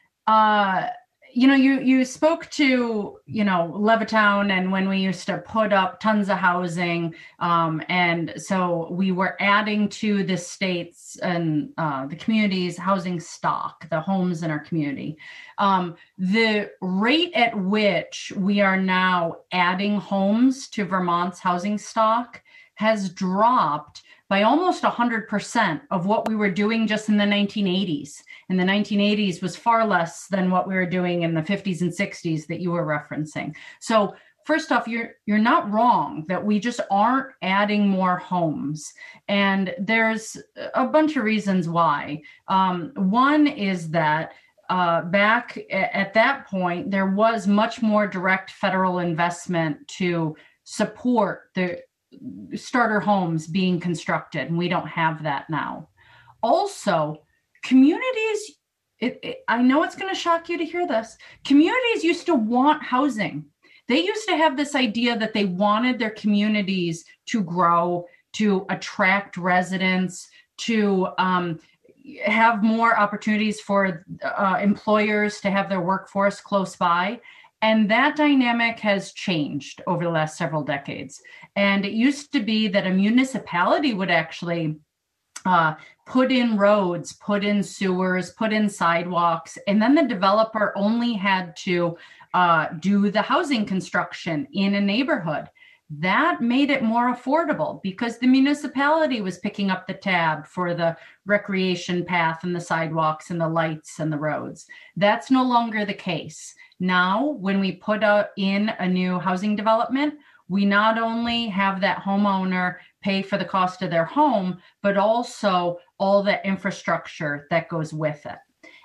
uh, you know, you you spoke to, you know, Levittown, and when we used to put up tons of housing, um, and so we were adding to the state's and uh, the community's housing stock, the homes in our community. Um, the rate at which we are now adding homes to Vermont's housing stock has dropped by almost one hundred percent of what we were doing just in the nineteen eighties. And the nineteen eighties was far less than what we were doing in the fifties and sixties that you were referencing. So first off, you're you're not wrong that we just aren't adding more homes. And there's a bunch of reasons why. Um, one is that uh, back at that point, there was much more direct federal investment to support the starter homes being constructed, and we don't have that now. Also, communities it, it, I know it's going to shock you to hear this. Communities used to want housing. They used to have this idea that they wanted their communities to grow, to attract residents, to um, have more opportunities for uh, employers to have their workforce close by. And that dynamic has changed over the last several decades. And it used to be that a municipality would actually uh, put in roads, put in sewers, put in sidewalks, and then the developer only had to uh, do the housing construction in a neighborhood. That made it more affordable because the municipality was picking up the tab for the recreation path and the sidewalks and the lights and the roads. That's no longer the case. Now, when we put a, in a new housing development, we not only have that homeowner pay for the cost of their home, but also all the infrastructure that goes with it.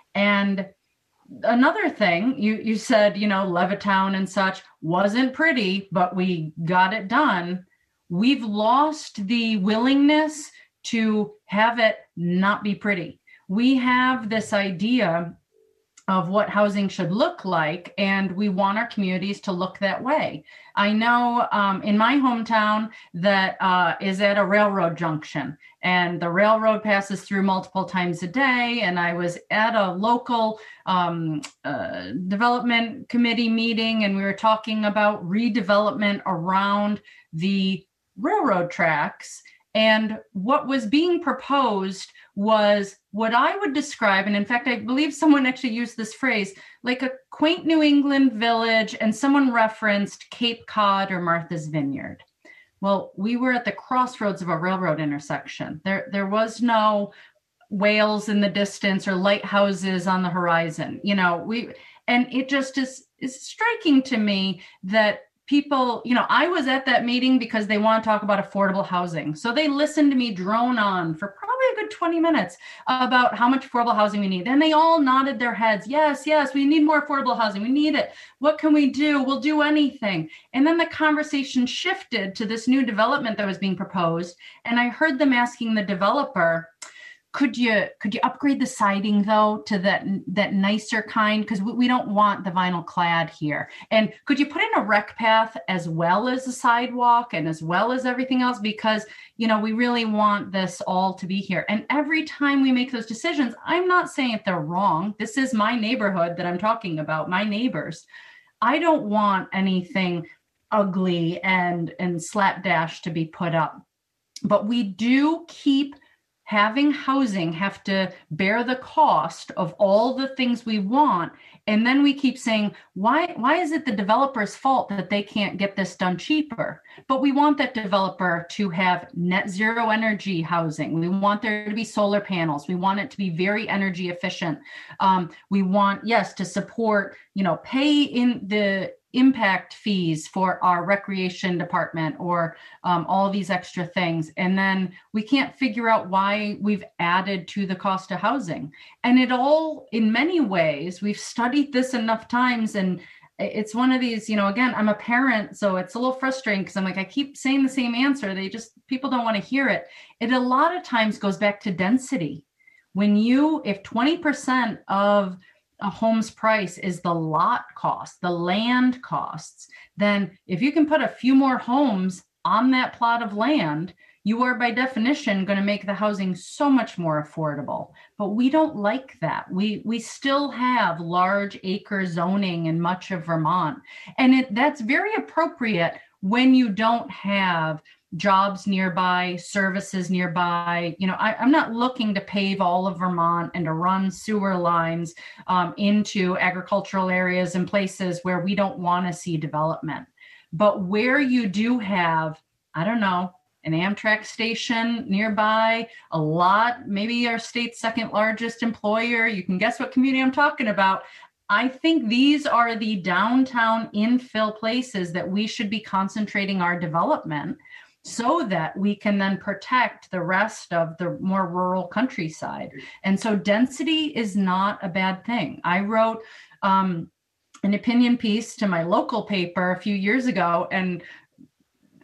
And another thing, you, you said, you know, Levittown and such wasn't pretty, but we got it done. We've lost the willingness to have it not be pretty. We have this idea of what housing should look like, and we want our communities to look that way. I know um, in my hometown that uh, is at a railroad junction, and the railroad passes through multiple times a day, and I was at a local um, uh, development committee meeting, and we were talking about redevelopment around the railroad tracks, and what was being proposed was what I would describe, and in fact, I believe someone actually used this phrase, like a quaint New England village, and someone referenced Cape Cod or Martha's Vineyard. Well, we were at the crossroads of a railroad intersection. There, there was no whales in the distance or lighthouses on the horizon. You know, we, and it just is, is striking to me that people, you know, I was at that meeting because they want to talk about affordable housing. So they listened to me drone on for probably a good twenty minutes about how much affordable housing we need. And they all nodded their heads. Yes, yes, we need more affordable housing. We need it. What can we do? We'll do anything. And then the conversation shifted to this new development that was being proposed. And I heard them asking the developer, Could you could you upgrade the siding though to that that nicer kind, because we, we don't want the vinyl clad here? And could you put in a rec path as well as a sidewalk and as well as everything else? Because, you know, we really want this all to be here. And every time we make those decisions, I'm not saying if they're wrong. This is my neighborhood that I'm talking about, my neighbors. I don't want anything ugly and and slapdash to be put up, but we do keep having housing have to bear the cost of all the things we want. And then we keep saying, why, why is it the developer's fault that they can't get this done cheaper? But we want that developer to have net zero energy housing. We want there to be solar panels. We want it to be very energy efficient. Um, we want, yes, to support, you know, pay in the impact fees for our recreation department or um, all these extra things. And then we can't figure out why we've added to the cost of housing. And it all, in many ways, we've studied this enough times, and it's one of these, you know, again, I'm a parent, so it's a little frustrating because I'm like, I keep saying the same answer. They just, people don't want to hear it. It a lot of times goes back to density. When you, if twenty percent of a home's price is the lot cost, the land costs, then if you can put a few more homes on that plot of land, you are by definition going to make the housing so much more affordable. But we don't like that. We we still have large acre zoning in much of Vermont. And it, that's very appropriate when you don't have jobs nearby, services nearby. You know, I, I'm not looking to pave all of Vermont and to run sewer lines um, into agricultural areas and places where we don't want to see development. But where you do have, I don't know, an Amtrak station nearby, a lot, maybe our state's second largest employer, you can guess what community I'm talking about. I think these are the downtown infill places that we should be concentrating our development, so that we can then protect the rest of the more rural countryside. And so density is not a bad thing. I wrote um, an opinion piece to my local paper a few years ago, and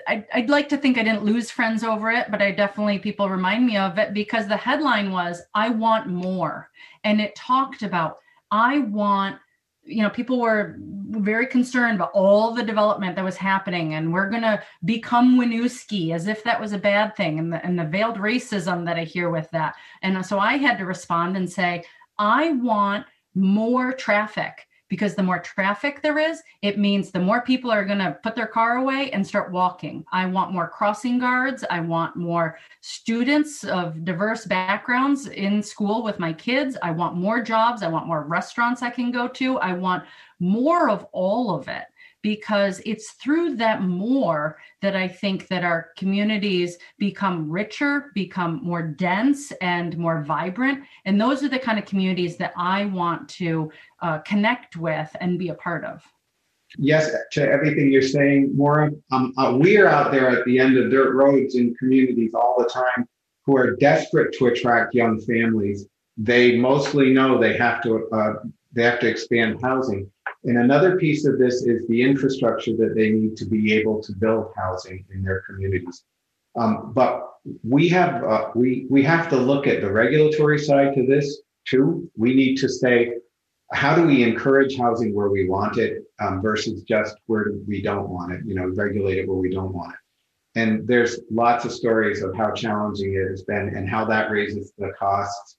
I, I'd like to think I didn't lose friends over it, but I definitely, people remind me of it because the headline was, I want more. And it talked about, I want, you know, people were very concerned about all the development that was happening, and we're going to become Winooski, as if that was a bad thing, and the, and the veiled racism that I hear with that. And so I had to respond and say, I want more traffic, because the more traffic there is, it means the more people are going to put their car away and start walking. I want more crossing guards. I want more students of diverse backgrounds in school with my kids. I want more jobs. I want more restaurants I can go to. I want more of all of it, because it's through that more that I think that our communities become richer, become more dense and more vibrant. And those are the kind of communities that I want to uh, connect with and be a part of. Yes, to everything you're saying, Maura. Um, uh, we are out there at the end of dirt roads in communities all the time who are desperate to attract young families. They mostly know they have to uh, they have to expand housing. And another piece of this is the infrastructure that they need to be able to build housing in their communities. Um, but we have uh, we we have to look at the regulatory side to this too. We need to say, how do we encourage housing where we want it um, versus just where we don't want it? You know, regulate it where we don't want it. And there's lots of stories of how challenging it has been and how that raises the costs.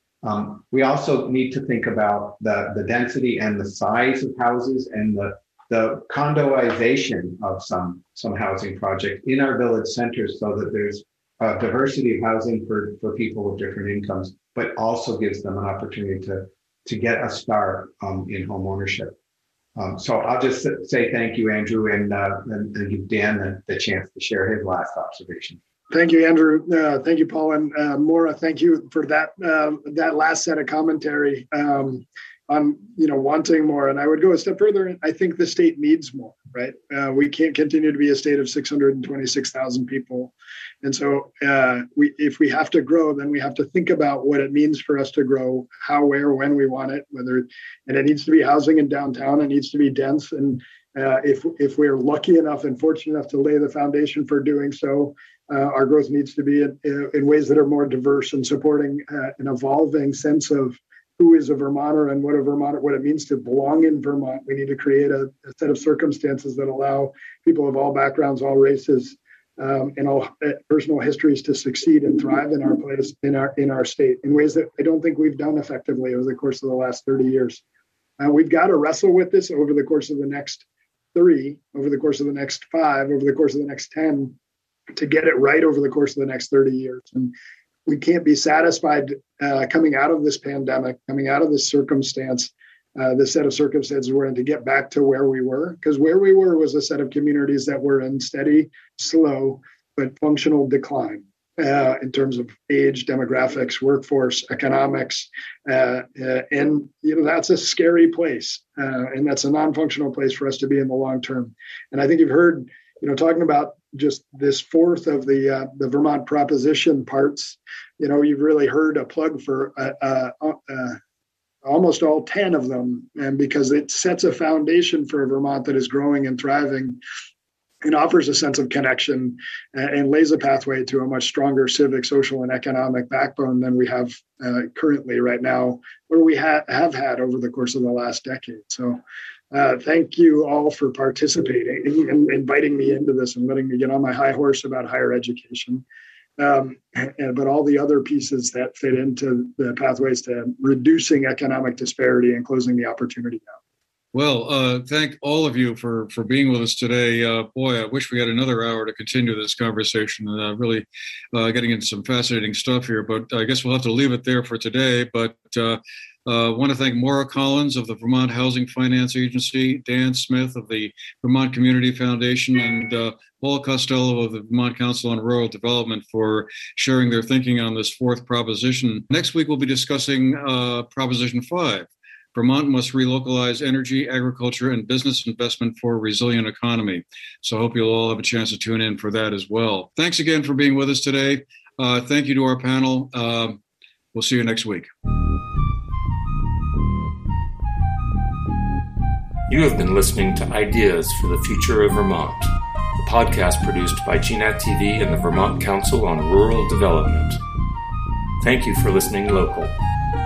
Um, we also need to think about the, the density and the size of houses and the, the condoization of some, some housing project in our village centers, so that there's a diversity of housing for, for people of different incomes, but also gives them an opportunity to, to get a start um, in home ownership. Um, so I'll just say thank you, Andrew, and, uh, and, and give Dan the, the chance to share his last observation. Thank you, Andrew. Uh, thank you, Paul, and uh, Maura. Thank you for that uh, that last set of commentary um, on you know wanting more. And I would go a step further. I think the state needs more. Right? Uh, we can't continue to be a state of six hundred twenty-six thousand people, and so uh, we if we have to grow, then we have to think about what it means for us to grow, how, where, when we want it. Whether and it needs to be housing in downtown. It needs to be dense, and uh, if if we're lucky enough and fortunate enough to lay the foundation for doing so. Uh, our growth needs to be in, in ways that are more diverse and supporting uh, an evolving sense of who is a Vermonter and what a Vermonter, what it means to belong in Vermont. We need to create a, a set of circumstances that allow people of all backgrounds, all races, um, and all uh, personal histories to succeed and thrive in our place, in our in our state, in ways that I don't think we've done effectively over the course of the last thirty years. Uh, we've got to wrestle with this over the course of the next three, over the course of the next five, over the course of the next ten. To get it right over the course of the next thirty years. And we can't be satisfied uh, coming out of this pandemic, coming out of this circumstance, uh, this set of circumstances we're in, to get back to where we were. Because where we were was a set of communities that were in steady, slow, but functional decline uh, in terms of age, demographics, workforce, economics. Uh, uh, and, you know, that's a scary place. Uh, and that's a non-functional place for us to be in the long term. And I think you've heard, you know, talking about just this fourth of the uh, the Vermont proposition parts, you know, you've really heard a plug for uh, uh, uh, almost all ten of them, and because it sets a foundation for a Vermont that is growing and thriving and offers a sense of connection and, and lays a pathway to a much stronger civic, social, and economic backbone than we have uh, currently right now, or we ha- have had over the course of the last decade. So Uh, thank you all for participating and inviting me into this and letting me get on my high horse about higher education. Um, and, but all the other pieces that fit into the pathways to reducing economic disparity and closing the opportunity gap. Well, uh, thank all of you for, for being with us today. Uh, boy, I wish we had another hour to continue this conversation. Uh, really uh, getting into some fascinating stuff here, but I guess we'll have to leave it there for today. But uh, I uh, want to thank Maura Collins of the Vermont Housing Finance Agency, Dan Smith of the Vermont Community Foundation, and uh, Paul Costello of the Vermont Council on Rural Development for sharing their thinking on this fourth proposition. Next week, we'll be discussing uh, Proposition five. Vermont must relocalize energy, agriculture, and business investment for a resilient economy. So I hope you'll all have a chance to tune in for that as well. Thanks again for being with us today. Uh, thank you to our panel. Uh, we'll see you next week. You have been listening to Ideas for the Future of Vermont, a podcast produced by G N A T T V and the Vermont Council on Rural Development. Thank you for listening local.